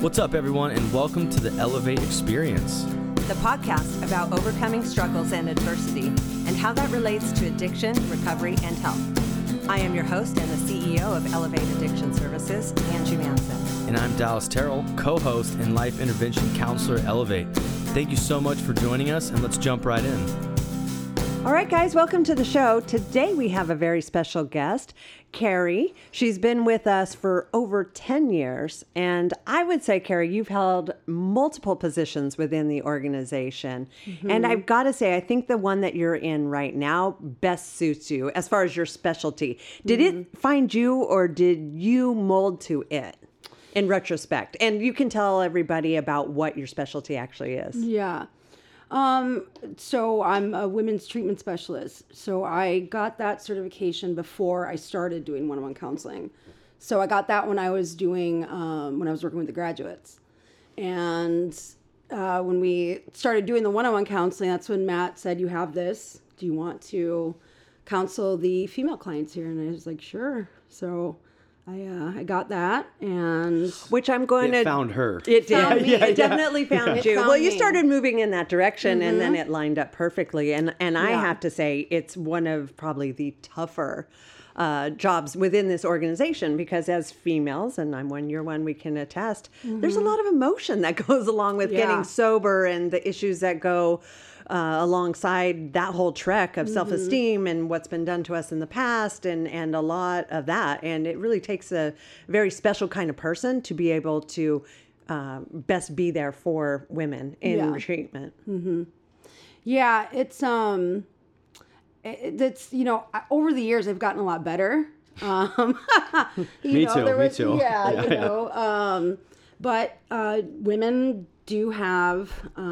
What's up, everyone, and welcome to the Elevate Experience, the podcast about overcoming struggles and adversity and how that relates to addiction, recovery, and health. I am your host and the CEO of Elevate Addiction Services, Angie Manson. And I'm Dallas Terrell, co-host and life intervention counselor at Elevate. Thank you so much for joining us, and let's jump right in. All right, guys, welcome to the show. Today we have a very special guest, Carrie. She's been with us for over 10 years. And I would say, Carrie, you've held multiple positions within the organization. Mm-hmm. And I've got to say, I think the one that you're in right now best suits you as far as your specialty. Did it find you, or did you mold to it in retrospect? And you can tell everybody about what your specialty actually is. Yeah. So I'm a women's treatment specialist. So I got that certification before I started doing one-on-one counseling. So I got that when I was doing, when I was working with the graduates. And when we started doing the one-on-one counseling, that's when Matt said, "You have this. Do you want to counsel the female clients here?" And I was like, "Sure." So I got that, and which I'm going to found her. It did. It definitely found you. Found well, you me. started moving in that direction, and then it lined up perfectly. And I Yeah. have to say, it's one of probably the tougher jobs within this organization, because as females, and you're one, we can attest, there's a lot of emotion that goes along with getting sober and the issues that go alongside that whole trek of self-esteem and what's been done to us in the past, and a lot of that. And it really takes a very special kind of person to be able to best be there for women in treatment. Mm-hmm. Yeah, it's over the years I've gotten a lot better. Me too. Yeah. But women do have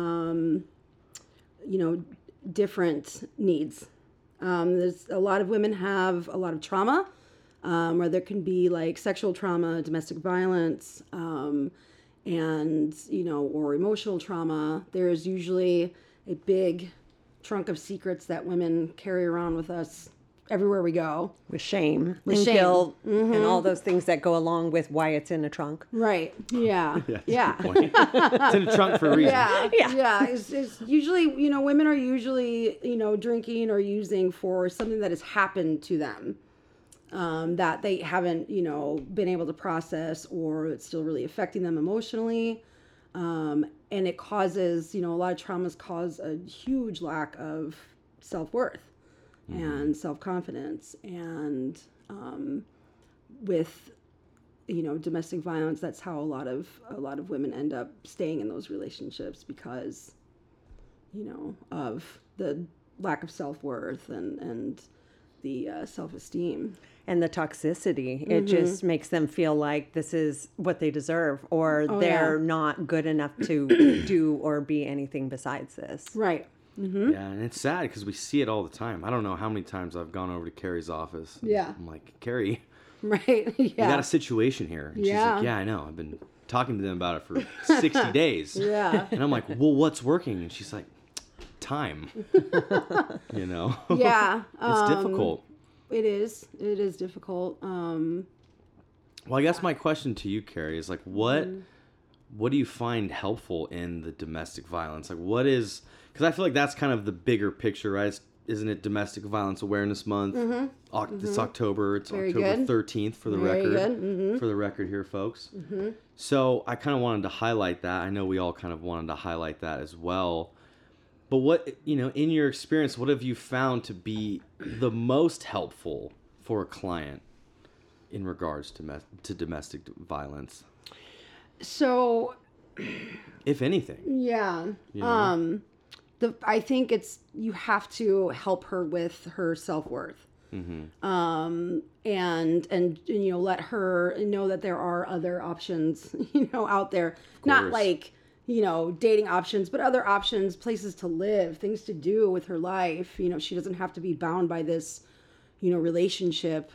different needs. There's a lot of women have a lot of trauma, where there can be like sexual trauma, domestic violence, and, or emotional trauma. There's usually a big trunk of secrets that women carry around with us everywhere we go. With shame and guilt and all those things that go along with why it's in a trunk. Right. Yeah. Yeah. It's in a trunk for a reason. Yeah. It's usually, women are usually, drinking or using for something that has happened to them, that they haven't, been able to process, or it's still really affecting them emotionally. And it causes, a lot of traumas cause a huge lack of self-worth and self-confidence. And with domestic violence, that's how a lot of women end up staying in those relationships, because of the lack of self-worth and the self-esteem and the toxicity. It just makes them feel like this is what they deserve, or they're not good enough to do or be anything besides this. Right. Mm-hmm. Yeah, and it's sad because we see it all the time. I don't know how many times I've gone over to Carrie's office. Yeah. I'm like, "Carrie, right? Yeah. we got a situation here." And she's like, "Yeah, I know. I've been talking to them about it for 60 days. Yeah. And I'm like, "Well, what's working?" And she's like, "Time." Yeah. It's difficult. It is difficult. Well, I guess my question to you, Carrie, is like, what do you find helpful in the domestic violence? Like, what is, because I feel like that's kind of the bigger picture, right? Isn't it Domestic Violence Awareness Month? It's October. It's Very October good. 13th for the Very record. good. For the record here, folks. So I kind of wanted to highlight that. I know we all kind of wanted to highlight that as well. But what, in your experience, what have you found to be the most helpful for a client in regards to domestic violence? So, if anything. Yeah. I think you have to help her with her self-worth. And let her know that there are other options, out there. Not like, dating options, but other options, places to live, things to do with her life. She doesn't have to be bound by this, relationship.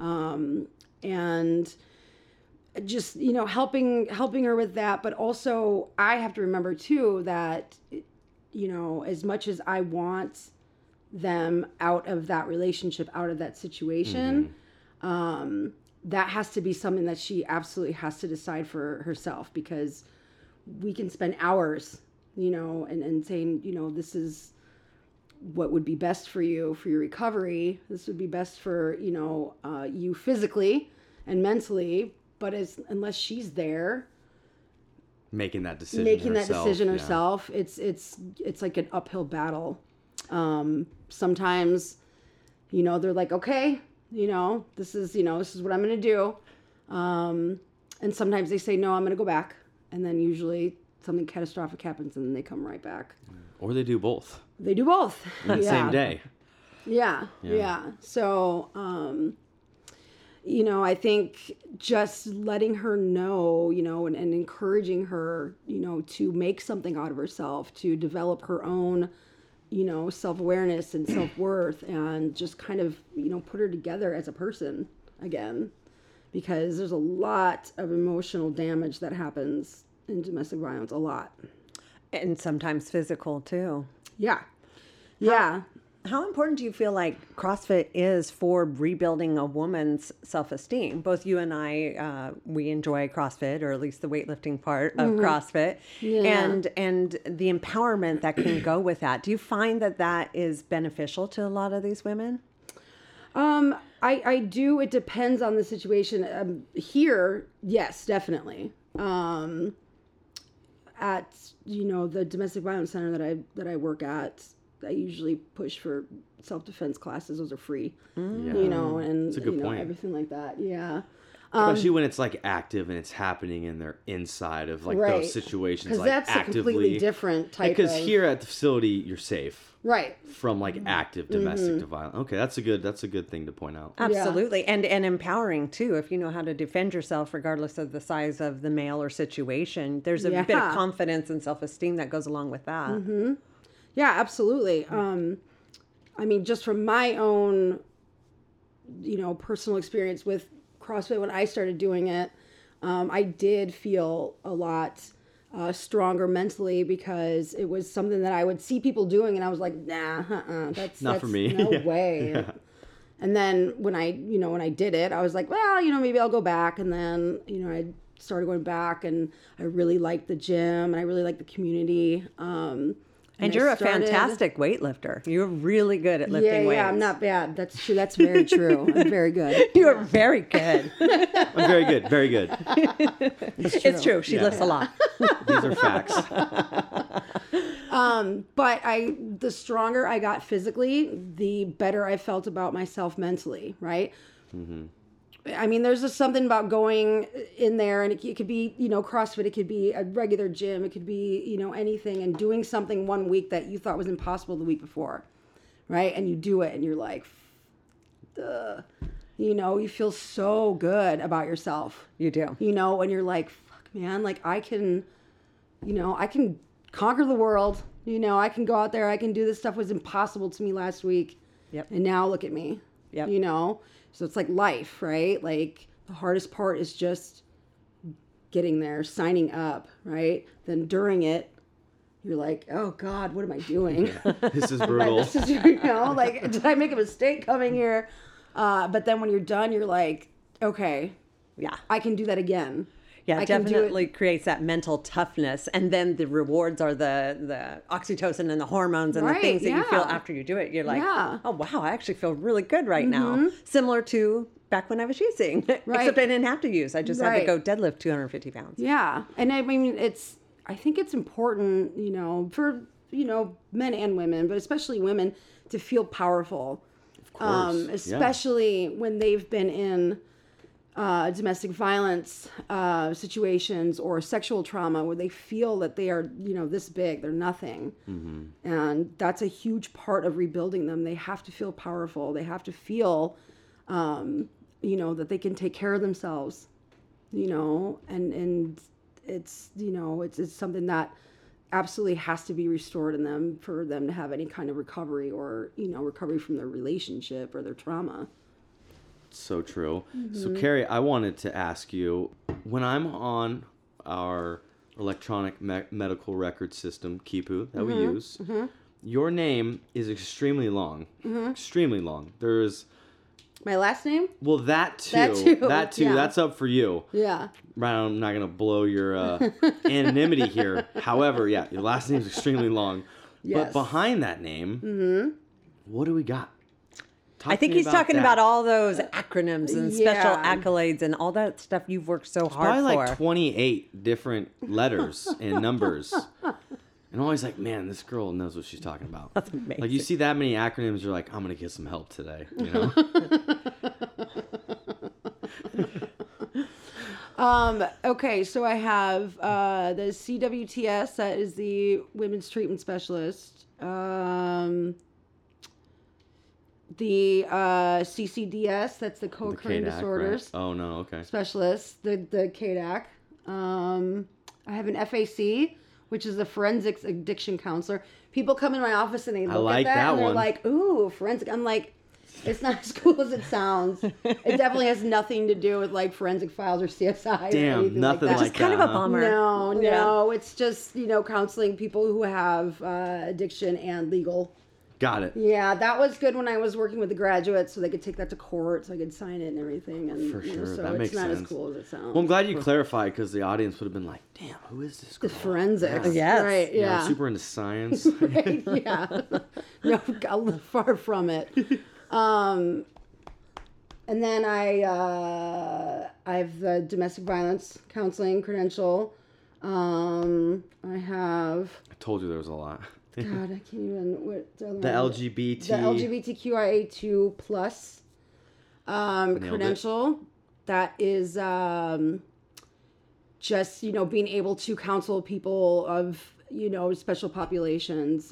And just, helping her with that. But also I have to remember too that, as much as I want them out of that relationship, out of that situation, that has to be something that she absolutely has to decide for herself, because we can spend hours, and saying, this is what would be best for you for your recovery. This would be best for, you physically and mentally. But unless she's there making that decision herself, it's like an uphill battle. Sometimes, they're like, okay, this is what I'm going to do. And sometimes they say, no, I'm going to go back. And then usually something catastrophic happens and then they come right back. Or they do both. They do both. On the same day. Yeah. So, I think just letting her know, and encouraging her, to make something out of herself, to develop her own, self-awareness and self-worth, and just kind of, put her together as a person again, because there's a lot of emotional damage that happens in domestic violence, a lot. And sometimes physical too. Yeah. How important do you feel like CrossFit is for rebuilding a woman's self-esteem? Both you and I, we enjoy CrossFit, or at least the weightlifting part of CrossFit, and the empowerment that can go with that. Do you find that is beneficial to a lot of these women? I do. It depends on the situation. Here, yes, definitely. At the domestic violence center that I work at, I usually push for self-defense classes. Those are free, and that's a good point. Everything like that. Yeah. Especially when it's like active and it's happening and they're inside of like those situations, like that's actively. A completely different type. Because here at the facility, you're safe, right, from like active domestic violence. Okay, that's a good thing to point out. Absolutely, and empowering too. If you know how to defend yourself, regardless of the size of the male or situation, there's a bit of confidence and self-esteem that goes along with that. Mm-hmm. Yeah, absolutely. I mean, just from my own, personal experience with CrossFit, when I started doing it, I did feel a lot stronger mentally, because it was something that I would see people doing and I was like, nah, that's not for me. No way. Yeah. And then when I did it, I was like, well, maybe I'll go back. And then, I started going back, and I really liked the gym and I really liked the community. And you're a fantastic weightlifter. You're really good at lifting weights. Yeah, I'm not bad. That's true. That's very true. I'm very good. You are very good. I'm very good. Very good. It's true. She lifts a lot. These are facts. But the stronger I got physically, the better I felt about myself mentally, right? Mm-hmm. I mean, there's just something about going in there, and it could be, CrossFit, it could be a regular gym, it could be, anything, and doing something one week that you thought was impossible the week before, right? And you do it, and you're like, you feel so good about yourself. You do. And you're like, fuck, man, like I can conquer the world. I can go out there, I can do this stuff was impossible to me last week. Yep. And now look at me. Yep. So it's like life, right? Like the hardest part is just getting there, signing up, right? Then during it, you're like, oh God, what am I doing? This is brutal. This is, like, did I make a mistake coming here? But then when you're done, you're like, okay, yeah, I can do that again. Yeah, it definitely creates that mental toughness. And then the rewards are the oxytocin and the hormones and the things that you feel after you do it. You're like, oh, wow, I actually feel really good right now. Similar to back when I was using. Right. Except I didn't have to use. I just had to go deadlift 250 pounds. Yeah. And I mean, I think it's important, for, men and women, but especially women, to feel powerful. Of course. Especially when they've been in domestic violence situations or sexual trauma where they feel that they are, this big, they're nothing. Mm-hmm. And that's a huge part of rebuilding them. They have to feel powerful. They have to feel, that they can take care of themselves, and it's, it's something that absolutely has to be restored in them for them to have any kind of recovery or, recovery from their relationship or their trauma. So true. Mm-hmm. So Carrie, I wanted to ask you, when I'm on our electronic medical record system, Kipu, that we use, your name is extremely long. Extremely long. There's My last name? Well, that too. That too, yeah. That's up for you. Yeah. I'm not gonna blow your anonymity here. However, yeah, your last name's extremely long. Yes. But behind that name, what do we got? I think he's talking about all those acronyms and special accolades and all that stuff you've worked so hard probably for. like 28 different letters and numbers. And I'm always like, man, this girl knows what she's talking about. That's amazing. Like, you see that many acronyms, you're like, I'm going to get some help today, you know? Okay, so I have the CWTS, that is the Women's Treatment Specialist. The CCDS, that's the co-occurring KDAC, disorders. Right? Oh, no, okay. Specialist, the KDAC. I have an FAC, which is the Forensics Addiction Counselor. People come in my office and they look like at that and they're one. like, ooh, forensic. I'm like, it's not as cool as it sounds. It definitely has nothing to do with like forensic files or CSI. Damn, or anything nothing like that. like It's kind of a bummer. No, it's just, counseling people who have addiction and legal. Got it. Yeah, that was good when I was working with the graduates, so they could take that to court, so I could sign it and everything. And For sure, so that it's makes not sense. as cool as it sounds. Well, I'm glad you clarified, because the audience would have been like, damn, who is this girl? The forensics. Yes. Right, You know, yeah. I'm super into science. Right, yeah. No, far from it. And then I have the domestic violence counseling credential. I have... I told you there was a lot. God, I can't even... What the other The one? LGBT. The LGBTQIA2 plus credential. That is just, being able to counsel people of, special populations,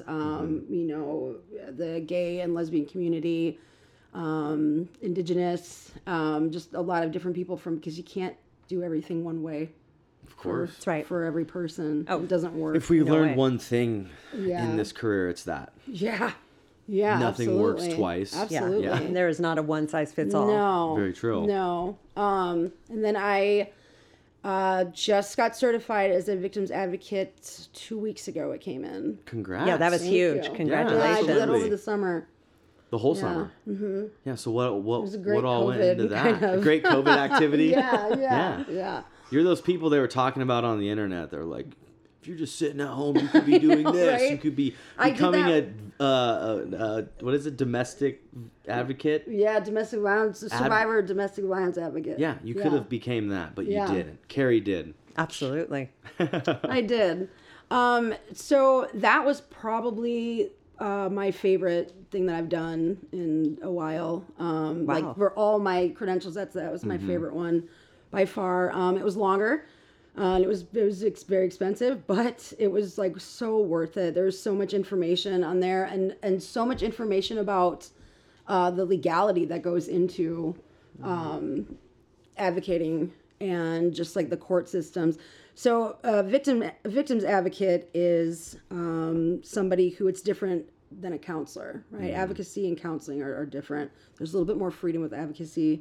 the gay and lesbian community, indigenous, just a lot of different people because you can't do everything one way. Of course. That's right. For every person. It doesn't work. If we No learned way. one thing Yeah. in this career, it's that. Yeah. Yeah, Nothing works absolutely. twice. Absolutely. Yeah. There is not a one size fits all. No. Very true. No. And then I just got certified as a victim's advocate 2 weeks ago. It came in. Congrats. Yeah, that was Thank huge. you. Yeah, Congratulations. I did that absolutely. over the summer. The whole summer. Mm-hmm. Yeah, so what was a great what all went COVID into that? kind of- A great COVID activity? Yeah. You're those people they were talking about on the internet. They're like, if you're just sitting at home, you could be doing this. right? You could be I did becoming a what is it, domestic advocate? Yeah, domestic violence survivor, domestic violence advocate. Yeah, you could have became that, but Yeah. you didn't. Carrie did. Absolutely. I did. So that was probably my favorite thing that I've done in a while. Like for all my credentials, that was my favorite one by far. It was longer. And it was very expensive, but it was like so worth it. There's so much information on there, and so much information about the legality that goes into advocating and just like the court systems. So victims advocate is somebody who it's different than a counselor, right? Advocacy and counseling are different. There's a little bit more freedom with advocacy.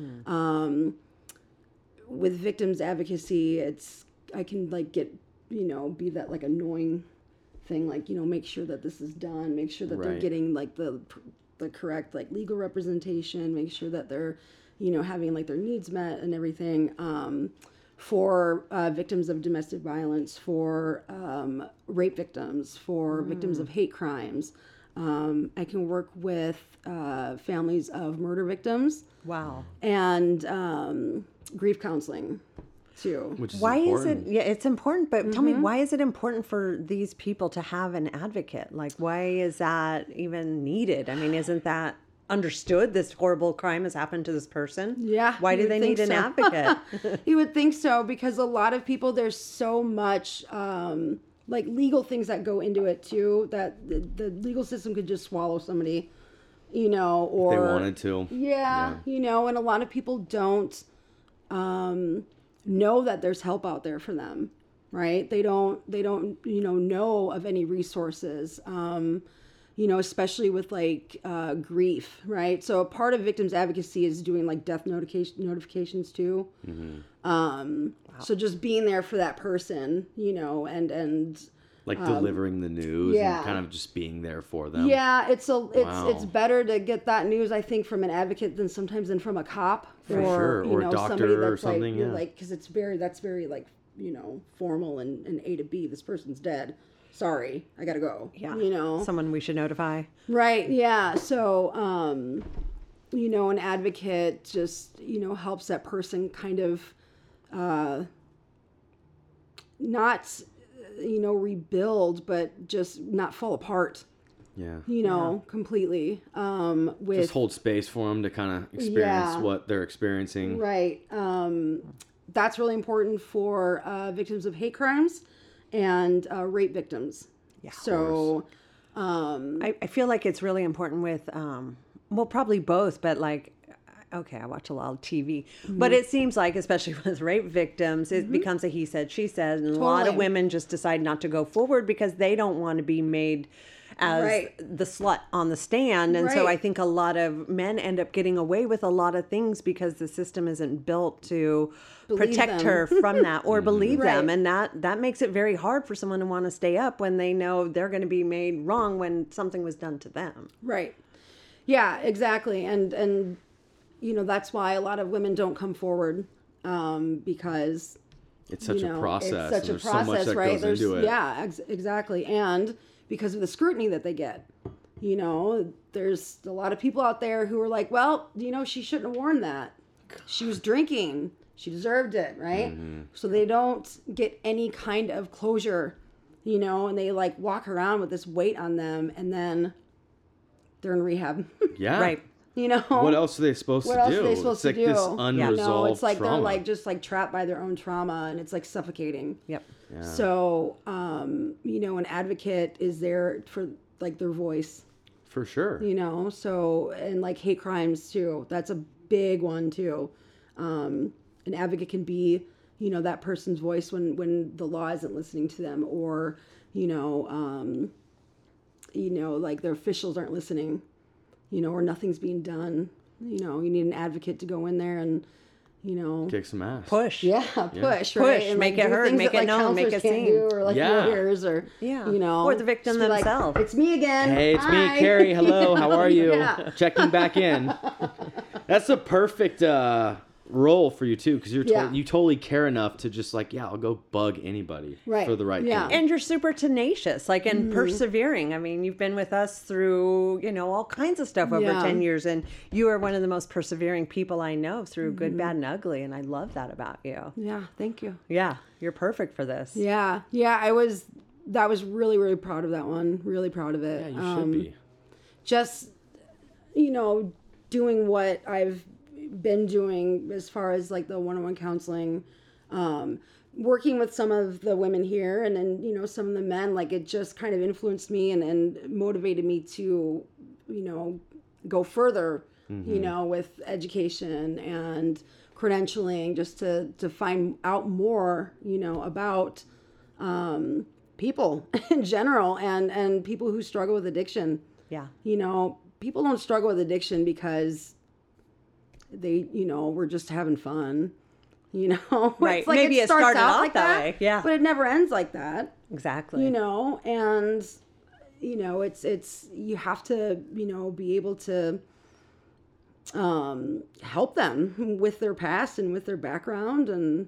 With victims advocacy, I can like get, be that like annoying thing, like, make sure that this is done, make sure that they're Right. getting like the correct like legal representation, make sure that they're, having like their needs met and everything. For victims of domestic violence, for rape victims, for victims of hate crimes. I can work with families of murder victims. Wow. And grief counseling too. Which is Why important. is it? Yeah, it's important, but tell me, why is it important for these people to have an advocate? Like, why is that even needed? I mean, isn't that understood? This horrible crime has happened to this person. Yeah. Why you do would they think need an so. advocate? You would think so, because a lot of people, there's so much like legal things that go into it too, that the legal system could just swallow somebody, or If they wanted to. Yeah, and a lot of people don't know that there's help out there for them, right? They don't know of any resources, especially with like grief, right? So a part of victims advocacy is doing like death notifications too. So just being there for that person, and Like delivering the news and kind of just being there for them. Yeah, it's Wow. better to get that news, I think, from an advocate than from a cop For sure. Or a doctor or something, yeah. Like, because that's very like, formal and A to B. This person's dead. Sorry, I gotta go. Yeah. Someone we should notify. Right. Yeah. So, an advocate just, helps that person kind of, not, rebuild, but just not fall apart, Yeah. completely. Just hold space for them to kind of experience what they're experiencing. Right. That's really important for victims of hate crimes and rape victims. Yeah. So, I feel like it's really important with, probably both, but like, okay, I watch a lot of TV, but it seems like, especially with rape victims, it becomes a he said, she said, and a lot of women just decide not to go forward because they don't want to be made as the slut on the stand. And so I think a lot of men end up getting away with a lot of things because the system isn't built to protect her from that or believe them. And that makes it very hard for someone to want to stay up when they know they're going to be made wrong when something was done to them. Right. Yeah, exactly. And that's why a lot of women don't come forward, because it's such a process. It's such a process, so much that right? goes into it. Yeah, exactly. And because of the scrutiny that they get, there's a lot of people out there who are like, well, she shouldn't have worn that. She was drinking. She deserved it, right? So they don't get any kind of closure, and they like walk around with this weight on them, and then they're in rehab. Yeah. Right. What else are they supposed to do? What else are they supposed to do? This unresolved it's like trauma. they're like just like trapped by their own trauma, and it's like suffocating. Yep. Yeah. So, an advocate is there for like their voice. For sure. So, and like hate crimes too. That's a big one too. An advocate can be, that person's voice when the law isn't listening to them, or, like their officials aren't listening, or nothing's being done. You need an advocate to go in there and, kick some ass. Push. Yeah, push, right? And, make like, it do heard, things make that, it known, make counselors it can't seen. do, or like lawyers, or or the victim just be like, themselves. it's me again. Hey, it's Hi. me, Carrie. Hello, how are you? Yeah. Checking back in. That's a perfect role for you too, because you totally care enough to just like, I'll go bug anybody for the right thing. And you're super tenacious, like, and persevering. I mean, you've been with us through, all kinds of stuff over 10 years, and you are one of the most persevering people I know through good, bad, and ugly, and I love that about you. Yeah, thank you. Yeah, you're perfect for this. Yeah, I was really, really proud of that one. Really proud of it. Yeah, you should be. Just, doing what I've been doing as far as like the one-on-one counseling, working with some of the women here, and then, some of the men, like it just kind of influenced me and motivated me to, go further, with education and credentialing, just to find out more, about people in general, and people who struggle with addiction. Yeah. People don't struggle with addiction because they, we're just having fun, Right. It's like Maybe it starts started out off like that way. Yeah. But it never ends like that. Exactly. And, it's, you have to, be able to help them with their past and with their background. And,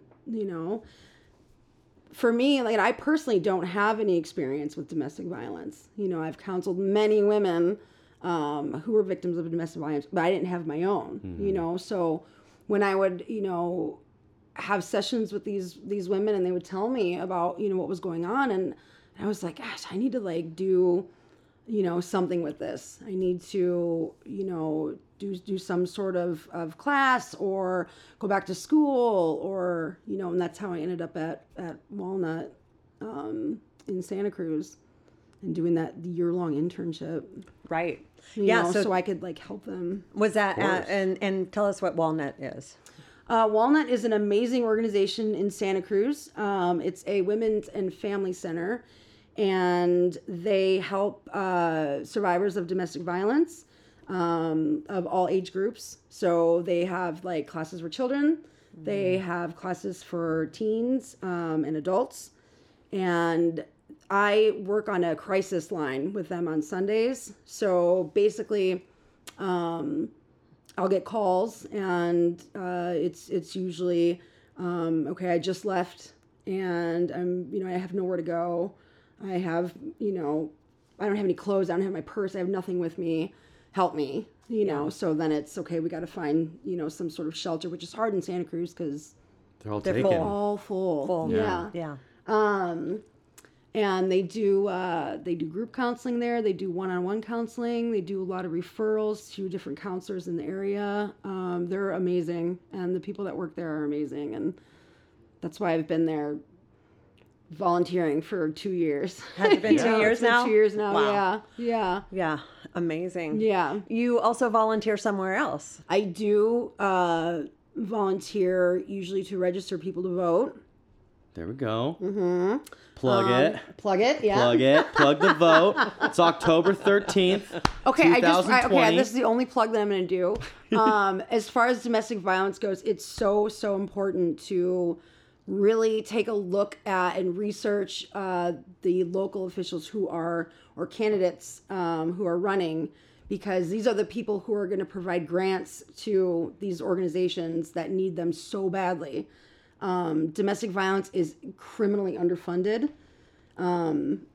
for me, like, I personally don't have any experience with domestic violence. I've counseled many women who were victims of domestic violence, but I didn't have my own, so when I would, have sessions with these women, and they would tell me about, what was going on, and I was like, gosh, I need to like do, something with this. I need to, do some sort of class, or go back to school, or, and that's how I ended up at Walnut in Santa Cruz, and doing that year-long internship. Right. You know, so I could like help them. Was that and tell us what Walnut is. Walnut is an amazing organization in Santa Cruz. It's a women's and family center, and they help survivors of domestic violence of all age groups. So they have like classes for children, they have classes for teens and adults, and I work on a crisis line with them on Sundays. So basically, I'll get calls, and it's usually okay. I just left, and I have nowhere to go. I have I don't have any clothes. I don't have my purse. I have nothing with me. Help me. So then it's okay. We got to find some sort of shelter, which is hard in Santa Cruz because They're all They're taken. full. all full. Yeah. Yeah. And they do group counseling there. They do one-on-one counseling. They do a lot of referrals to different counselors in the area. They're amazing, and the people that work there are amazing, and that's why I've been there volunteering for 2 years. Has it been 2 years it's been now? 2 years now. Wow. Yeah. Yeah. Amazing. Yeah. You also volunteer somewhere else. I do volunteer usually to register people to vote. There we go. Mm-hmm. Plug it. Plug it. Yeah. Plug it. Plug the vote. It's October 13th. Okay, 2020. this is the only plug that I'm going to do. As far as domestic violence goes, it's so important to really take a look at and research the local officials or candidates who are running, because these are the people who are going to provide grants to these organizations that need them so badly. Domestic violence is criminally underfunded, and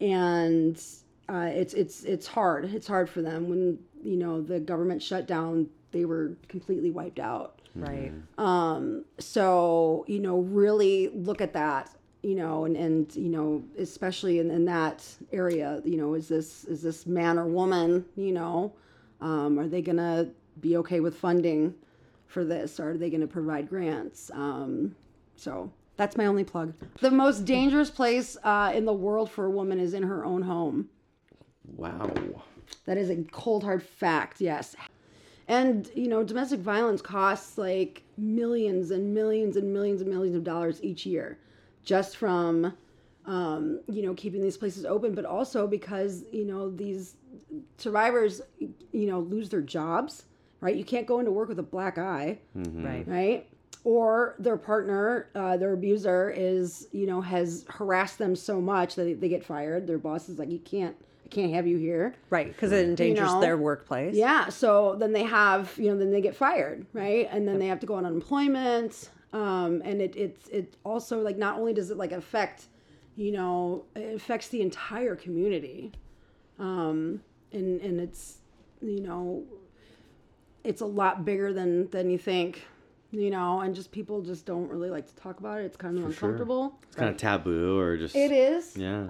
it's hard. It's hard for them. When the government shut down, they were completely wiped out. Right. So really look at that. And especially in that area, is this man or woman? Are they gonna be okay with funding for this? Or are they gonna provide grants? So that's my only plug. The most dangerous place in the world for a woman is in her own home. Wow. That is a cold, hard fact, yes. And, domestic violence costs like millions and millions and millions and millions of dollars each year just from, keeping these places open, but also because, these survivors, lose their jobs, right? You can't go into work with a black eye, right? Or their partner, their abuser has harassed them so much that they get fired. Their boss is like, I can't have you here. Right. Because it endangers their workplace. Yeah. So then they have, then they get fired, right? And then they have to go on unemployment. And it also, like, not only does it affect, it affects the entire community. And it's, it's a lot bigger than you think. And just people just don't really like to talk about it. It's kind of uncomfortable. Sure. It's kind of taboo, or just... It is. Yeah.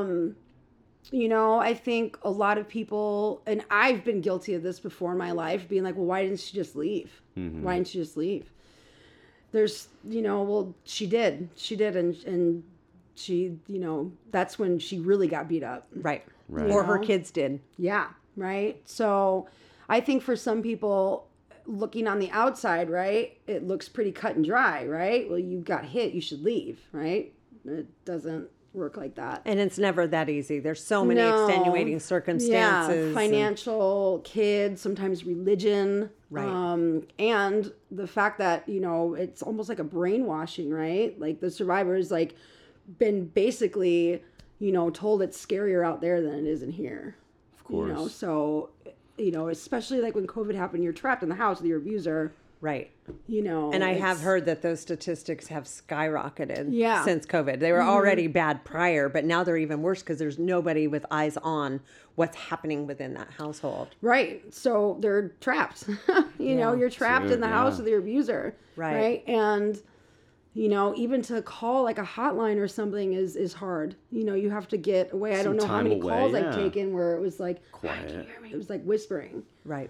I think a lot of people, and I've been guilty of this before in my life, being like, well, why didn't she just leave? Mm-hmm. Why didn't she just leave? There's, well, she did. And she, that's when she really got beat up. Right. Right. Or her kids did. Yeah. Right. So I think for some people, looking on the outside, right, it looks pretty cut and dry, right? Well, you got hit, you should leave, right? It doesn't work like that. And it's never that easy. There's so many extenuating circumstances. Yeah, financial, kids, sometimes religion. Right. And the fact that, it's almost like a brainwashing, right? Like the survivors, been basically, told it's scarier out there than it is in here. Of course. So... especially when COVID happened, you're trapped in the house with your abuser. Right. And I have heard that those statistics have skyrocketed Yeah. since COVID. They were already bad prior, but now they're even worse because there's nobody with eyes on what's happening within that household. Right. So they're trapped. You're trapped in the house with your abuser. Right. And, even to call a hotline or something is hard. You have to get away. I don't know how many calls I've taken where it was like, quiet. Can you hear me? It was like whispering. Right.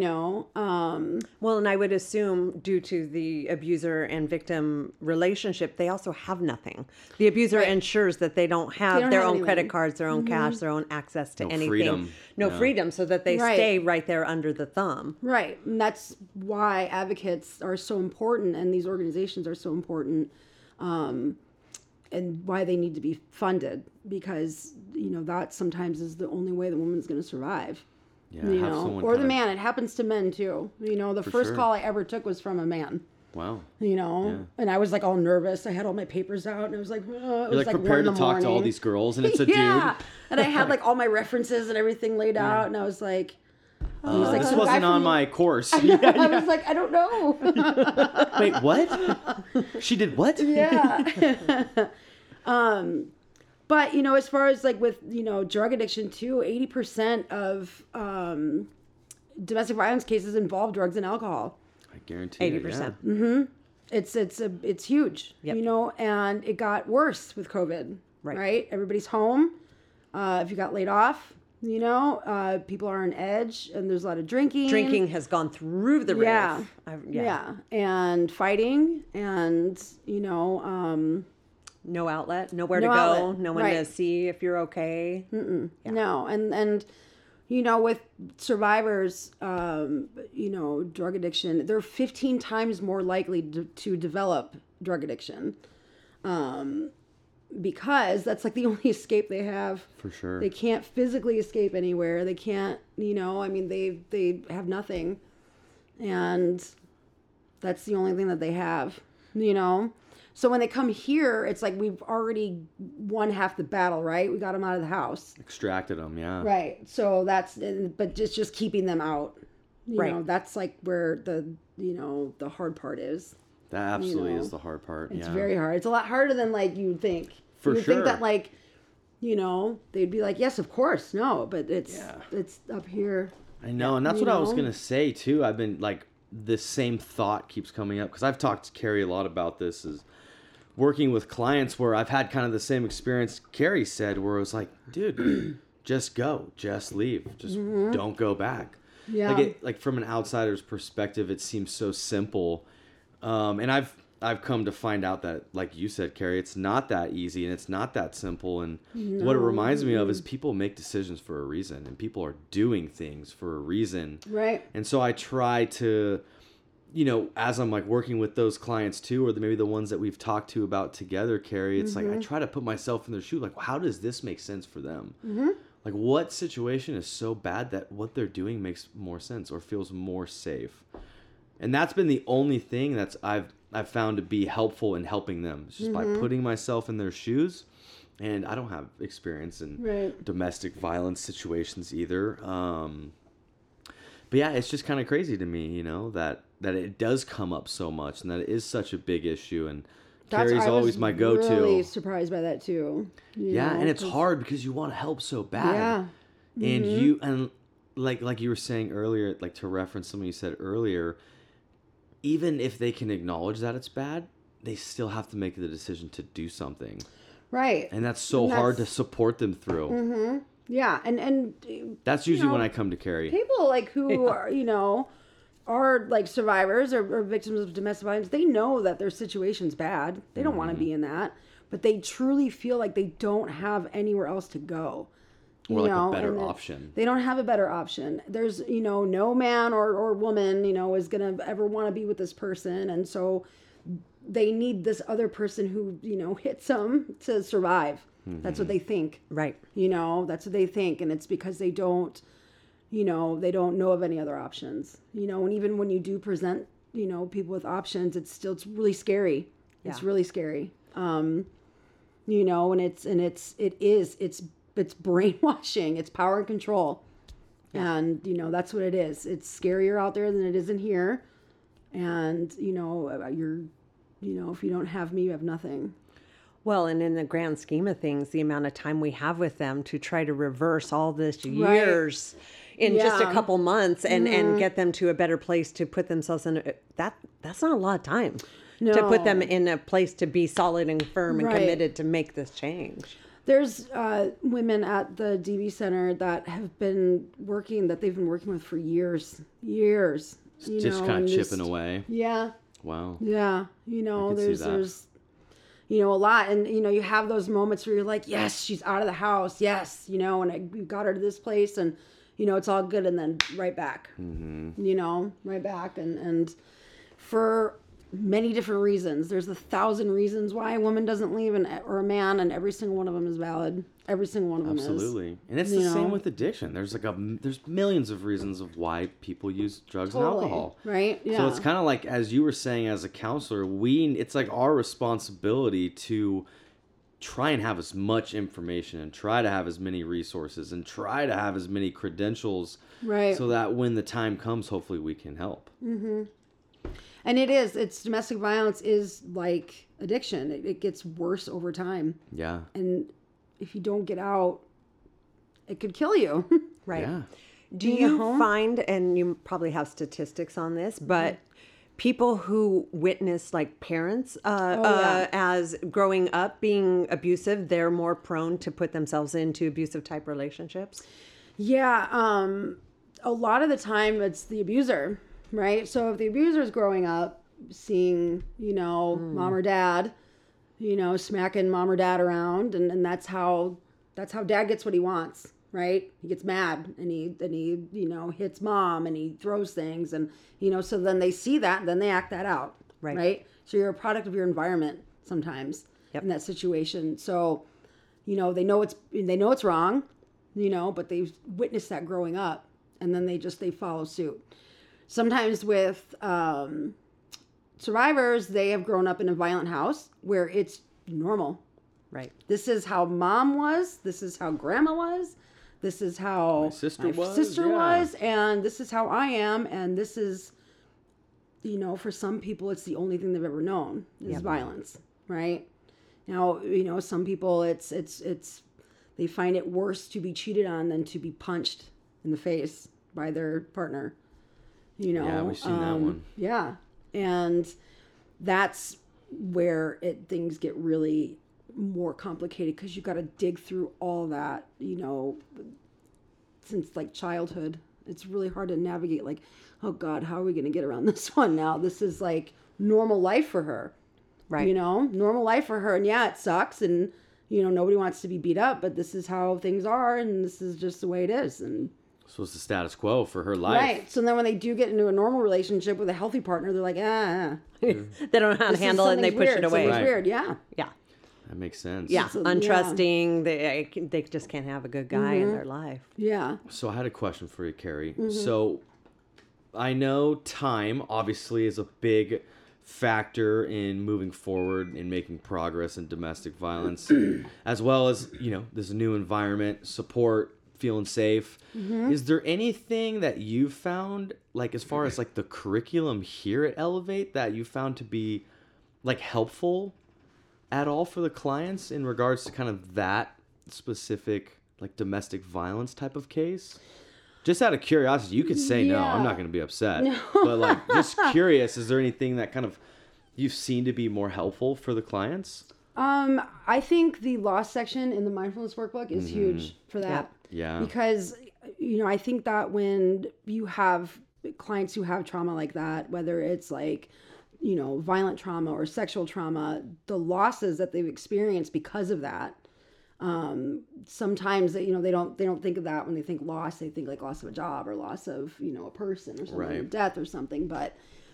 Well, and I would assume due to the abuser and victim relationship, they also have nothing. The abuser ensures that they don't have their own credit cards, their own cash, their own access to anything. Freedom. No freedom, so that they stay right there under the thumb. Right. And that's why advocates are so important and these organizations are so important, and why they need to be funded, because, that sometimes is the only way the woman's going to survive. Yeah, or the man. It happens to men too. The first call I ever took was from a man. Wow. You know, Yeah. and I was like all nervous. I had all my papers out, and I was like, it You're was like 1 prepared in to the talk to all morning. these girls, and it's a Yeah, dude. and I had like all my references and everything laid out, and I was like, like This some guy wasn't from on the- my course. I was like, I don't know. Wait, what? She did what? Yeah. But you know, as far as like with, you know, drug addiction too, 80% of domestic violence cases involve drugs and alcohol. I guarantee you, 80%. yeah. It's huge, Yep. you know, and it got worse with COVID, right? Everybody's home. If you got laid off, you know, people are on edge, and there's a lot of drinking. Drinking has gone through the roof. Yeah. Yeah. And fighting, and, you know, No outlet, nowhere No to go, outlet, no one right. to see if you're okay. no. And, you know, with survivors, you know, drug addiction, they're 15 times more likely to develop drug addiction. Because that's like the only escape they have. For sure. They can't physically escape anywhere. They can't, you know, I mean, they have nothing. And that's the only thing that they have, you know? So when they come here, it's like we've already won half the battle, right? We got them out of the house. Extracted them, yeah. Right. So that's, but just keeping them out, you Right. know, that's like where the, you know, the hard part is. That absolutely know, is the hard part. It's yeah. very hard. It's a lot harder than like you'd think. For You'd sure. think that like, you know, they'd be like, yes, of course, no, but it's up here. I know, and that's You what I was know? gonna say too. I've been like, this same thought keeps coming up because I've talked to Carrie a lot about this. Is working with clients where I've had kind of the same experience Carrie said, where it was like, dude, just go, just leave, just don't go back. Yeah. Like from an outsider's perspective, it seems so simple, and I've come to find out that, like you said, Carrie, it's not that easy and it's not that simple. And what it reminds me of is people make decisions for a reason, and people are doing things for a reason. Right. And so I try to, you know, as I'm like working with those clients too, or maybe the ones that we've talked to about together, Carrie, it's like I try to put myself in their shoe. Like, how does this make sense for them? Like, what situation is so bad that what they're doing makes more sense or feels more safe? And that's been the only thing that's I've found to be helpful in helping them. It's just by putting myself in their shoes. And I don't have experience in domestic violence situations either. But yeah, it's just kind of crazy to me, you know, that it does come up so much and that it is such a big issue. And Carrie's I always was my go-to. Really surprised by that too. Yeah, know, and it's 'cause- hard because you want to help so bad. Yeah. And like you were saying earlier, like to reference something you said earlier, even if they can acknowledge that it's bad, they still have to make the decision to do something. Right. And that's so hard to support them through. Yeah. And That's usually know, when I come to Carrie. people like who are, you know, are like survivors or victims of domestic violence, they know that their situation's bad. They don't want to be in that, but they truly feel like they don't have anywhere else to go. Or like know, a better and option. They don't have a better option. There's, you know, no man or woman, you know, is going to ever want to be with this person. And so they need this other person who, you know, hits them to survive. That's what they think. Right. You know, that's what they think. And it's because they don't, you know, they don't know of any other options. You know, and even when you do present, you know, people with options, it's really scary. It's Yeah. really scary. You know, and it's brainwashing. It's power and control. And, you know, that's what it is. It's scarier out there than it is in here. And, you know, if you don't have me, you have nothing. Well, and in the grand scheme of things, the amount of time we have with them to try to reverse all this years in just a Yeah. couple months and get them to a better place to put themselves in that's not a lot of time to put them in a place to be solid and firm and Right. committed to make this change. There's women at the DV Center that they've been working with for years. Just kind of chipping away. Yeah. Wow. Yeah. You know, could see that. there's, you know, a lot. And, you know, you have those moments where you're like, yes, she's out of the house. Yes. You know, and we got her to this place and, you know, it's all good. And then right back, you know, right back. And for many different reasons. There's 1,000 reasons why a woman doesn't leave or a man, and every single one of them is valid. Every single one of them is. Absolutely. And it's the same with addiction. There's there's millions of reasons of why people use drugs and alcohol. Right? Yeah. So it's kind of like, as you were saying, as a counselor, it's like our responsibility to try and have as much information and try to have as many resources and try to have as many credentials, right, so that when the time comes, hopefully we can help. Mm-hmm. And it's domestic violence is like addiction. It gets worse over time. Yeah. And if you don't get out, it could kill you. Right. Yeah. Do you find, and you probably have statistics on this, but people who witness like parents as growing up being abusive, they're more prone to put themselves into abusive type relationships? Yeah. A lot of the time it's the abuser, right? So if the abuser is growing up seeing, mom or dad, smacking mom or dad around, and that's how dad gets what he wants. Right? He gets mad and he hits mom and he throws things, and so then they see that and then they act that out. Right? So you're a product of your environment sometimes in that situation. So, they know it's wrong, but they've witnessed that growing up, and then they follow suit. Sometimes with survivors, they have grown up in a violent house where it's normal. Right. This is how mom was. This is how grandma was. This is how my sister was, and this is how I am, and this is, for some people, it's the only thing they've ever known is violence, right? Now, some people, it's they find it worse to be cheated on than to be punched in the face by their partner. Yeah, we've seen that one. Yeah, and that's where things get really more complicated, because you got to dig through all that, since like childhood. It's really hard to navigate, like, oh God, how are we going to get around this one now? This is like normal life for her, right? Normal life for her. And yeah, it sucks, and nobody wants to be beat up, but this is how things are, and this is just the way it is. And so it's the status quo for her life. Right. So then when they do get into a normal relationship with a healthy partner, they're like, they don't know how to handle it, and they push it away. Something's weird. Yeah. Yeah. That makes sense. Yeah, untrusting. They just can't have a good guy in their life. Yeah. So I had a question for you, Carrie. So I know time obviously is a big factor in moving forward and making progress in domestic violence, as well as, this new environment, support, feeling safe. Is there anything that you've found, like as far as like the curriculum here at Elevate, that you found to be like helpful at all for the clients in regards to kind of that specific like domestic violence type of case? Just out of curiosity, you could say no, I'm not going to be upset. No. But like, just curious, is there anything that kind of you've seen to be more helpful for the clients? I think the loss section in the mindfulness workbook is huge for that. Yeah. Because, I think that when you have clients who have trauma like that, whether it's like, violent trauma or sexual trauma, the losses that they've experienced because of that, sometimes they don't think of that when they think loss. They think like loss of a job or loss of, a person or something, right, death or something. But,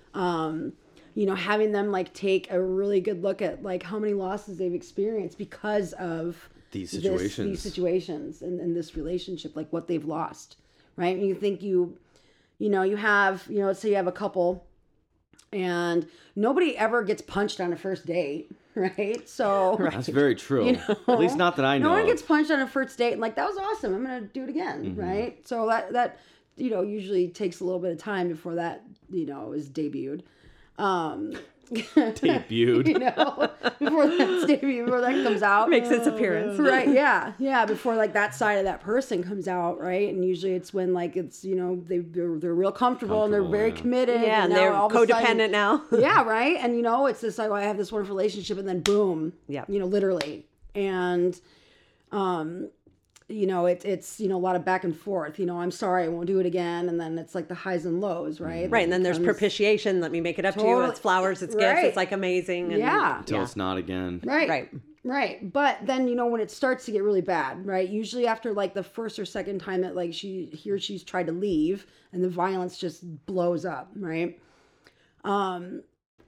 having them like take a really good look at like how many losses they've experienced because of these situations and this relationship, like what they've lost, right? And you think you have, let's say you have a couple and nobody ever gets punched on a first date, right? So that's very true. At least not that I know. No one gets punched on a first date and like, that was awesome, I'm gonna do it again, right? So that usually takes a little bit of time before that is debuted. Debuted. Before that comes out, makes its appearance, right? Yeah. Before like that side of that person comes out, right? And usually it's when like it's they're real comfortable and they're very committed. Yeah, and they're codependent now. Yeah, right. And it's this like, I have this wonderful relationship, and then boom, yeah, literally, and it's a lot of back and forth. I'm sorry, I won't do it again. And then it's like the highs and lows, right? Right. And then there's propitiation. Let me make it up to you. It's flowers, it's gifts. It's like amazing. And, until it's not again. Right. But then, when it starts to get really bad, right? Usually after like the first or second time that like he or she's tried to leave and the violence just blows up, right?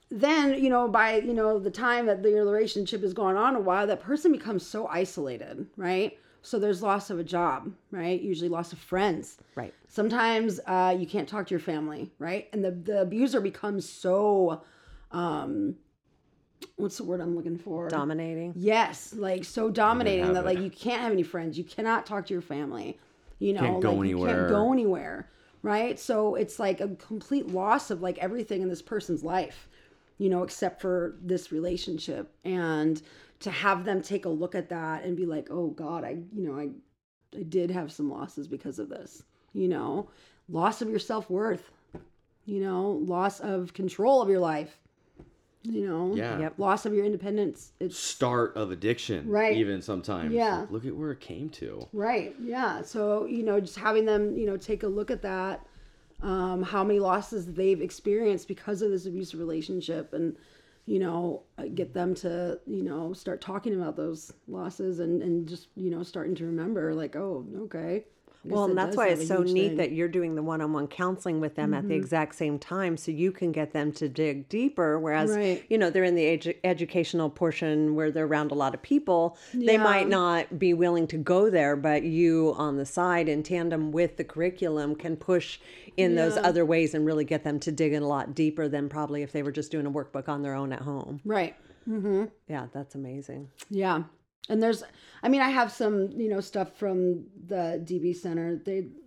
then, by, the time that the relationship is going on a while, that person becomes so isolated, right? So there's loss of a job, right? Usually loss of friends. Right. Sometimes you can't talk to your family, right? And the abuser becomes so, what's the word I'm looking for? Dominating. Yes, like so dominating that it. like you can't have any friends. You cannot talk to your family. Can't go like anywhere. you can't go anywhere, right? So it's like a complete loss of like everything in this person's life, except for this relationship. And to have them take a look at that and be like, oh God, I did have some losses because of this, loss of your self-worth, loss of control of your life, Yeah. Yep. loss of your independence. It's Start of addiction. Right. Even sometimes. Yeah. Like, look at where it came to. right. Yeah. So, just having them, take a look at that, how many losses they've experienced because of this abusive relationship, and, get them to, start talking about those losses and just, starting to remember like, oh, okay. I guess Well, and it that's does why have it's a so huge neat thing. that you're doing the one-on-one counseling with them at the exact same time, so you can get them to dig deeper. Whereas, Right. they're in the educational portion where they're around a lot of people. They Yeah. might not be willing to go there, but you on the side in tandem with the curriculum can push in those Yeah. other ways and really get them to dig in a lot deeper than probably if they were just doing a workbook on their own at home. Right. Yeah, that's amazing. Yeah. And I have some, stuff from the DB Center.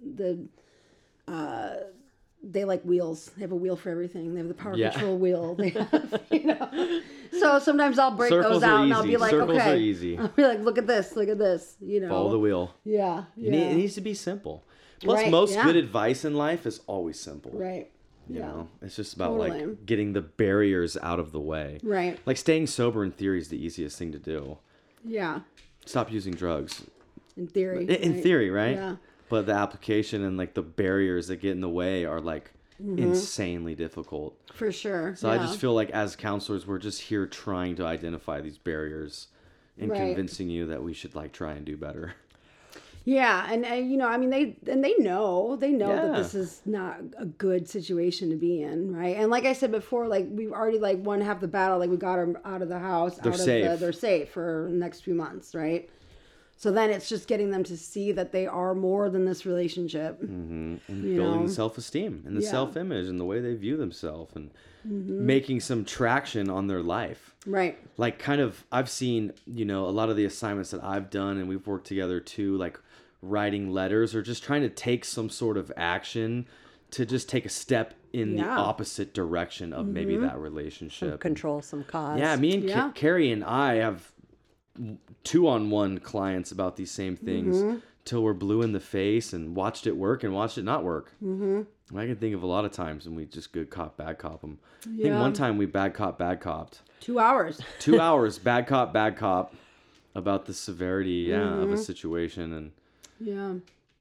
They like wheels. They have a wheel for everything. They have the Power Yeah. Control wheel. They have, So sometimes I'll break Circles those are out and I'll be easy. like, Circles okay. are easy. I'll be like, look at this, Follow the wheel. Yeah. It Yeah. needs to be simple. Plus, Right, most yeah. good advice in life is always simple. Right. You Yeah. know, it's just about Totally. like getting the barriers out of the way. Right. Like staying sober in theory is the easiest thing to do. Yeah. Stop using drugs. In theory. In right? theory, right? Yeah. But the application and like the barriers that get in the way are like insanely difficult. For sure. So I Yeah. just feel like as counselors, we're just here trying to identify these barriers and Right. convincing you that we should like try and do better. Yeah, and they know that Yeah. this is not a good situation to be in, right? And like I said before, like we've already like won half the battle, like we got them out of the house, they're safe for the next few months, right? So then it's just getting them to see that they are more than this relationship. And You building know? the self-esteem and the Yeah. self-image and the way they view themselves and making some traction on their life. Right. Like kind of, I've seen, a lot of the assignments that I've done and we've worked together too, like writing letters or just trying to take some sort of action to just take a step in the Yeah. opposite direction of maybe that relationship. Control some cause. Yeah, me and Yeah. Carrie and I have 2-on-1 clients about these same things till we're blue in the face and watched it work and watched it not work. I can think of a lot of times when we just good cop, bad cop them. I think Yeah. one time we bad copped. 2 hours. 2 hours, bad cop about the severity, of a situation. And Yeah.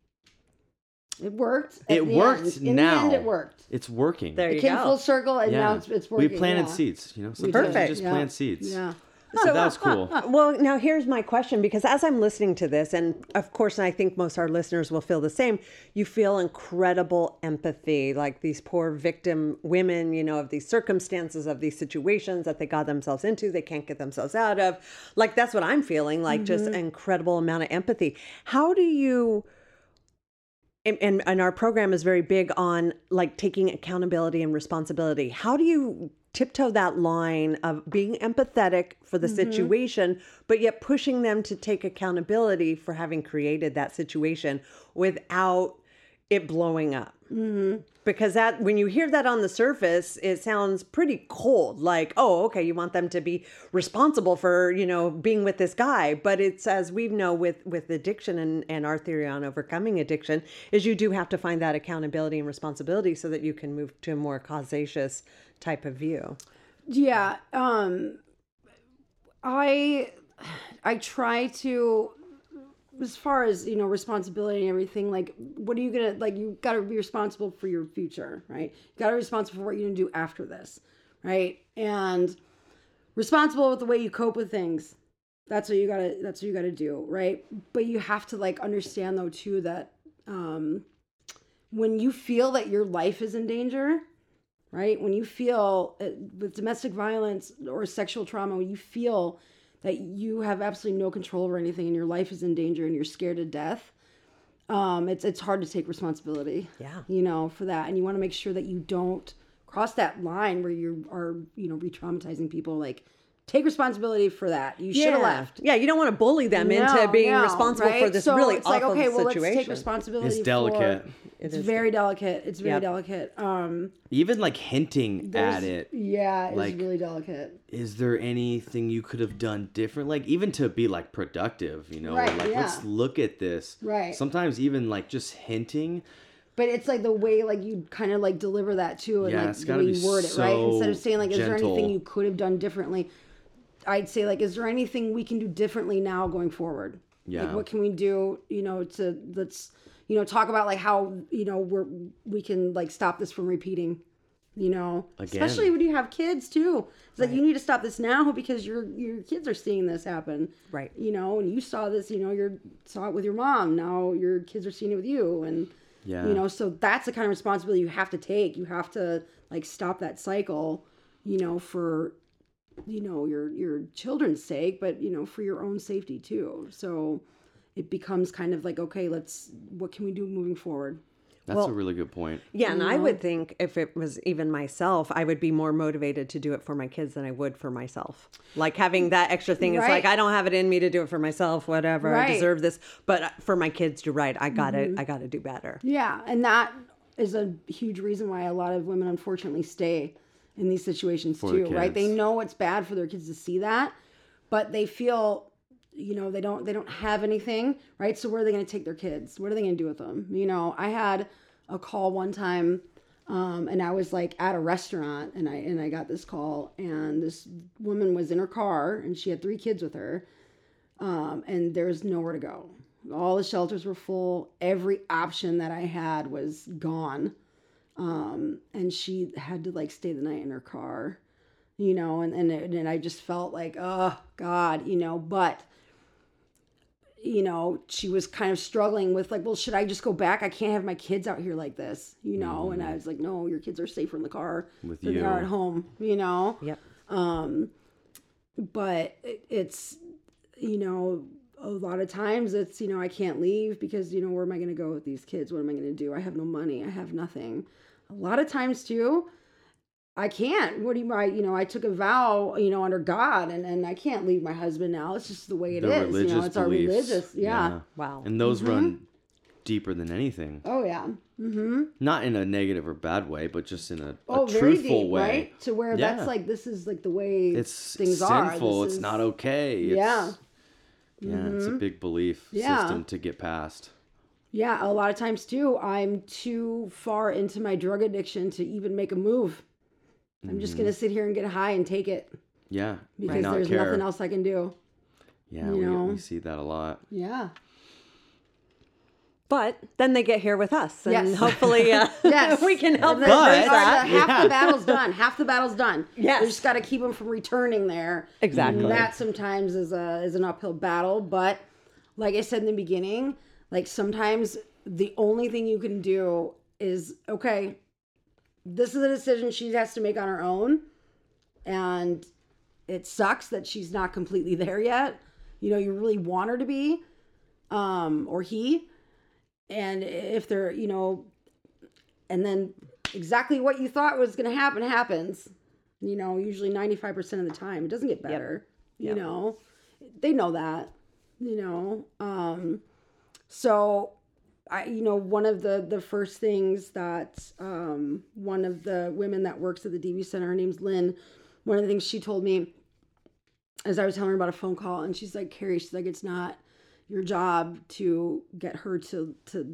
It worked. it worked end. In now. the end, it worked. It's working. There It you came go. full circle, and now it's working. We planted yeah. seeds, Sometimes you Perfect. just Yeah. plant seeds. Yeah. So that was cool. Well, now here's my question, because as I'm listening to this, and of course, and I think most of our listeners will feel the same, you feel incredible empathy, like these poor victim women, of these circumstances, of these situations that they got themselves into, they can't get themselves out of. Like, that's what I'm feeling, like just an incredible amount of empathy. How do you... And our program is very big on like taking accountability and responsibility. How do you tiptoe that line of being empathetic for the situation, but yet pushing them to take accountability for having created that situation without it blowing up? Because that, when you hear that on the surface, it sounds pretty cold. Like, oh, okay, you want them to be responsible for, being with this guy. But it's, as we know with addiction and our theory on overcoming addiction, is you do have to find that accountability and responsibility so that you can move to a more causacious type of view. Yeah. I try to, as far as, responsibility and everything, like, what are you going to, like, you got to be responsible for your future, right? You got to be responsible for what you're going to do after this, right? And responsible with the way you cope with things. That's what you got to do, right? But you have to, like, understand, though, too, that when you feel that your life is in danger, right? When you feel with domestic violence or sexual trauma, when you feel that you have absolutely no control over anything and your life is in danger and you're scared to death, it's hard to take responsibility, for that. And you want to make sure that you don't cross that line where you are, re-traumatizing people. Like, take responsibility for that. You should have left. Yeah, you don't want to bully them into being responsible for this really it's awful like, okay, well, situation. let's take responsibility. It's delicate. It's very delicate. It's very delicate. Even like hinting at it. Yeah, like, it's really delicate. Is there anything you could have done different? Like, even to be like productive, let's look at this. Right. Sometimes even like just hinting. But it's like the way like you kind of like deliver that too, and like the way you word it, right? Instead of saying like, is there anything you could have done differently? I'd say like, is there anything we can do differently now going forward? Yeah. Like, what can we do, let's talk about like how, we can like stop this from repeating, Again. Especially when you have kids too. It's like, you need to stop this now because your kids are seeing this happen. Right. And you saw this, you saw it with your mom. Now your kids are seeing it with you. And, so that's the kind of responsibility you have to take. You have to like stop that cycle, for, your children's sake, but, for your own safety too. So it becomes kind of like, okay, what can we do moving forward? That's a really good point. Yeah, and I would think if it was even myself, I would be more motivated to do it for my kids than I would for myself. Like having that extra thing is like, I don't have it in me to do it for myself, whatever, I deserve this. But for my kids, you're right, I gotta do better. Yeah, and that is a huge reason why a lot of women unfortunately stay in these situations too, right? They know it's bad for their kids to see that, but they feel, they don't have anything, right? So where are they going to take their kids? What are they going to do with them? I had a call one time, and I was like at a restaurant, and I got this call, and this woman was in her car, and she had 3 kids with her, and there's nowhere to go. All the shelters were full. Every option that I had was gone. And she had to like stay the night in her car, and I just felt like, oh God, but, she was kind of struggling with like, well, should I just go back? I can't have my kids out here like this, and I was like, no, your kids are safer in the car with than you. they are at home, Yep. But it's, a lot of times it's, I can't leave because, where am I going to go with these kids? What am I going to do? I have no money. I have nothing. A lot of times too, I can't. I took a vow, under God, and I can't leave my husband now. It's just the way it is. It's our religious. Yeah. Wow. And those run deeper than anything. Oh yeah. Mm-hmm. Not in a negative or bad way, but just in a very truthful deep, way. Right? To where that's like, this is like the way things are. It's sinful. It's not okay. Yeah, it's a big belief system to get past. Yeah, a lot of times too, I'm too far into my drug addiction to even make a move. I'm just going to sit here and get high and take it. Yeah. Because there's nothing else I can do. Yeah, we see that a lot. Yeah. But then they get here with us, and Yes. hopefully we can help them. Half the battle's done. Half the battle's done. Yes. We just got to keep them from returning there. Exactly. And that sometimes is an uphill battle. But like I said in the beginning, like sometimes the only thing you can do is, okay, this is a decision she has to make on her own. And it sucks that she's not completely there yet. You really want her to be, or he. And if they're, and then exactly what you thought was going to happen happens, usually 95% of the time. It doesn't get better, you know. They know that, So, one of the first things that one of the women that works at the DV Center, her name's Lynn, one of the things she told me as I was telling her about a phone call, and she's like, Carrie, she's like, it's not your job to get her to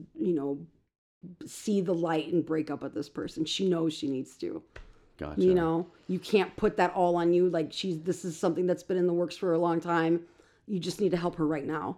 see the light and break up with this person. She knows she needs to. Gotcha. You can't put that all on you. Like this is something that's been in the works for a long time. You just need to help her right now.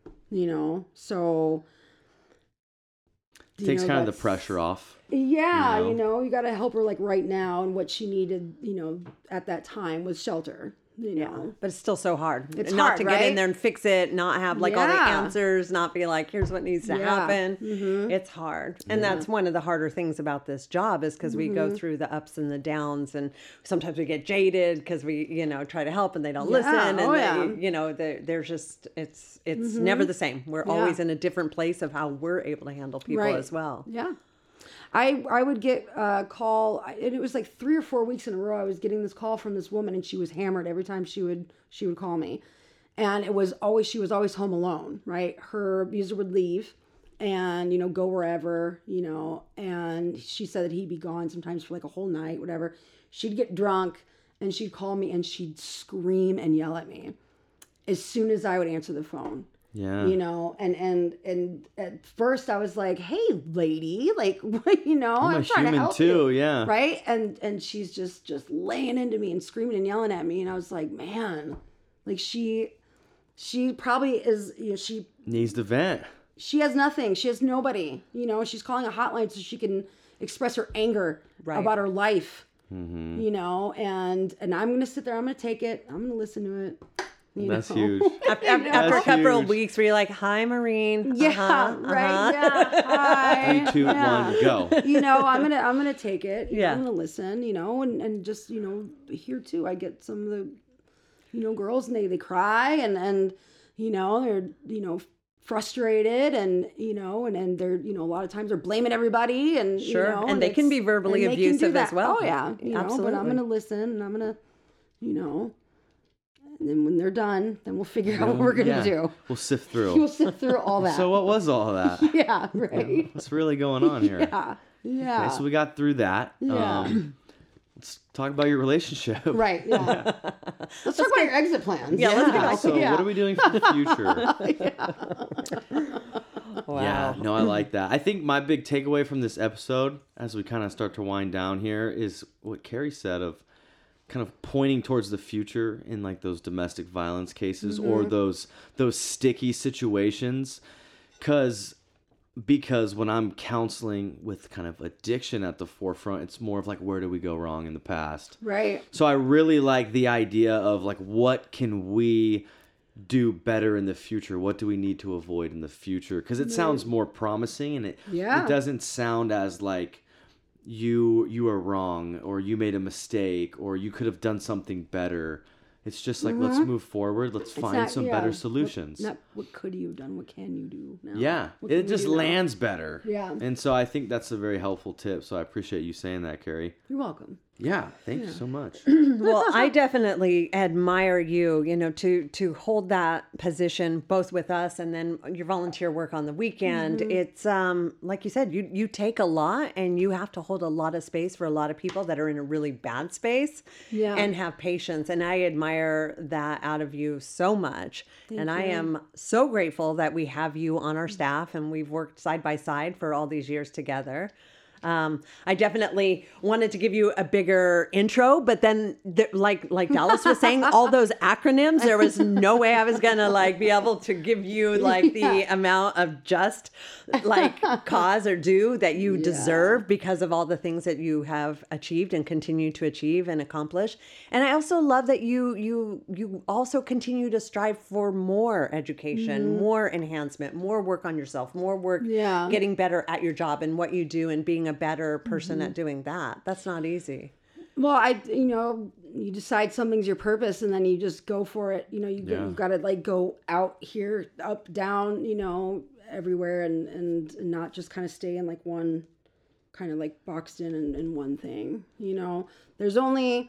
So takes kind of the pressure off. Yeah, you got to help her like right now, and what she needed, at that time was shelter. you know. But it's still so hard. It's not hard, to get in right? there and fix it, not have like all the Yeah. answers, not be like, here's what needs to happen. It's hard. And that's one of the harder things about this job is because we go through the ups and the downs, and sometimes we get jaded because we, try to help and they don't listen. And there's just, it's never the same. We're always in a different place of how we're able to handle people as well. Yeah. I would get a call, and it was like 3 or 4 weeks in a row. I was getting this call from this woman, and she was hammered every time she would call me, and she was always home alone. Right, her abuser would leave, and go wherever, and she said that he'd be gone sometimes for like a whole night, whatever. She'd get drunk, and she'd call me, and she'd scream and yell at me as soon as I would answer the phone. Yeah. And at first I was like, hey, lady, like, I'm trying to help too, you. yeah. Right. And she's just laying into me and screaming and yelling at me. And I was like, man, like she probably is, she needs to vent. She has nothing. She has nobody, she's calling a hotline so she can express her anger about her life, and I'm going to sit there. I'm going to take it. I'm going to listen to it. That's huge. After a couple of weeks where you're like, hi, Maureen. Yeah, right. Yeah. Hi. 3, 2, 1, go. I'm gonna take it. Yeah. I'm gonna listen, and just, here too, I get some of the, girls, and they cry and they're, frustrated and, and they're, a lot of times they're blaming everybody and, Sure. And they can be verbally abusive as well. Oh yeah. Absolutely. But I'm gonna listen and I'm gonna, and then when they're done, then we'll figure out what we're going to do. We'll sift through. We'll sift through all that. So what was all that? Yeah, right. What's really going on here? Yeah. Okay, so we got through that. Yeah. Let's talk about your relationship. Right, yeah. Let's talk about your exit plans. Yeah, let's get So what are we doing for the future? Wow. Yeah, no, I like that. I think my big takeaway from this episode, as we kind of start to wind down here, is what Carrie said of kind of pointing towards the future in like those domestic violence cases or those sticky situations. Because when I'm counseling with kind of addiction at the forefront, it's more of like, where did we go wrong in the past? Right. So I really like the idea of like, what can we do better in the future? What do we need to avoid in the future? Because it sounds more promising, and it doesn't sound as like you are wrong, or you made a mistake, or you could have done something better. It's just like, let's move forward. Let's find some better solutions. What could you have done? What can you do now? Yeah, it just lands better. Yeah. And so I think that's a very helpful tip. So I appreciate you saying that, Carrie. You're welcome. Yeah, thank you so much. Well, I definitely admire you, to hold that position both with us and then your volunteer work on the weekend. It's like you said, you take a lot and you have to hold a lot of space for a lot of people that are in a really bad space and have patience. And I admire that out of you so much. Thank you. I am so grateful that we have you on our staff and we've worked side by side for all these years together. I definitely wanted to give you a bigger intro, but then like Dallas was saying, all those acronyms, there was no way I was going to be able to give you the amount of just cause or due that you deserve because of all the things that you have achieved and continue to achieve and accomplish. And I also love that you also continue to strive for more education, more enhancement, more work on yourself, more work getting better at your job and what you do and being a better person at doing that. That's not easy. Well, you decide something's your purpose and then you just go for it. You've got to go out here, up, down, everywhere and not just kind of stay in one kind of boxed in one thing. There's only,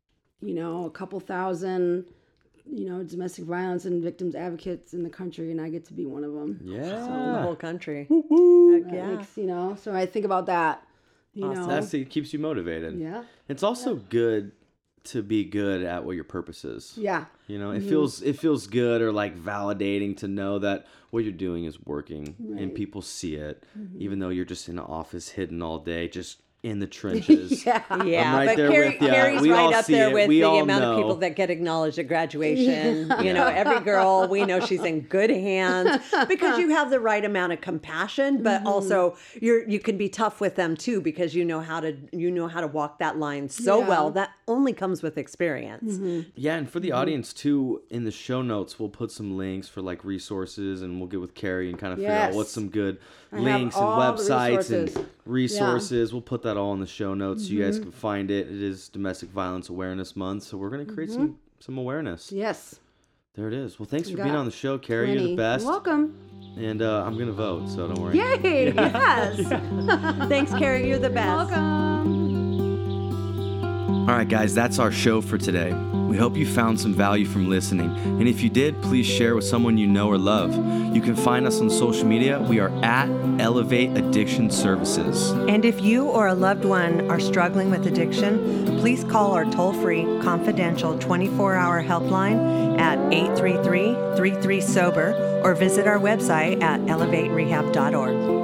a couple thousand, domestic violence and victims advocates in the country, and I get to be one of them. Yeah. So the whole country. Makes, so I think about that. It keeps you motivated. Yeah. It's also good to be good at what your purpose is. Yeah. It feels good or validating to know that what you're doing is working and people see it, even though you're just in the office hidden all day, just in the trenches. Yeah. Yeah, I'm right but there with ya. Carrie's We all right up see there it. with We the all amount of know. people that get acknowledged at graduation. You know, every girl, we know she's in good hands because you have the right amount of compassion, but also you can be tough with them too because you know how to walk that line so Yeah. well. That only comes with experience. Yeah, and for the audience too, in the show notes, we'll put some links for like resources, and we'll get with Carrie and kind of figure out Yes. what's some good have links and all the websites and resources. resources. We'll put that all in the show notes so you guys can find it. It is Domestic Violence Awareness Month, so we're gonna create some awareness. Yes. There it is. Well, thanks for got being on the show, Carrie. You're the Plenty. best. You're welcome. And I'm gonna vote, so don't worry. Yay! Yes. Thanks, Carrie. You're the best. Welcome. All right, guys, that's our show for today. We hope you found some value from listening. And if you did, please share with someone you know or love. You can find us on social media. We are at Elevate Addiction Services. And if you or a loved one are struggling with addiction, please call our toll-free, confidential 24-hour helpline at 833-33-SOBER or visit our website at elevaterehab.org.